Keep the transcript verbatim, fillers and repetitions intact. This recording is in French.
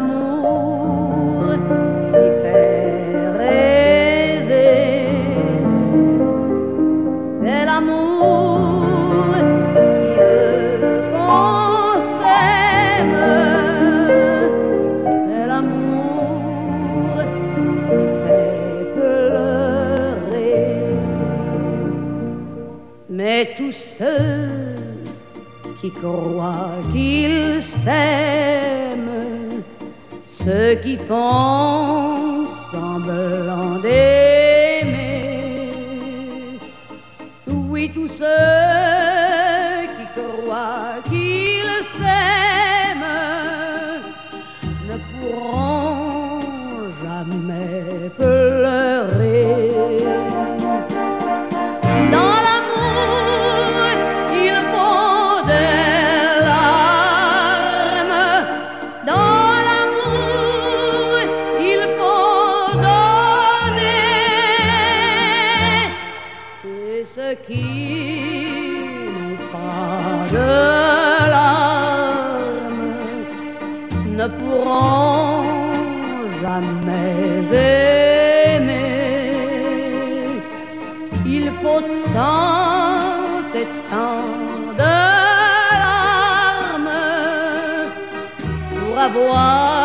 l'amour qui fait rêver. C'est l'amour qui le consème. C'est l'amour qui fait pleurer. Mais tous ceux qui croient qu'ils s'aiment, ceux qui font semblant d'aimer, oui, tous ceux qui croient qu'ils s'aiment ne pourront jamais pleurer. Dans l'amour, il faut des larmes. Dans l'amour, il faut donner. Et ceux qui n'ont pas de larmes ne pourront jamais aimer. Il faut tant et tant de larmes pour avoir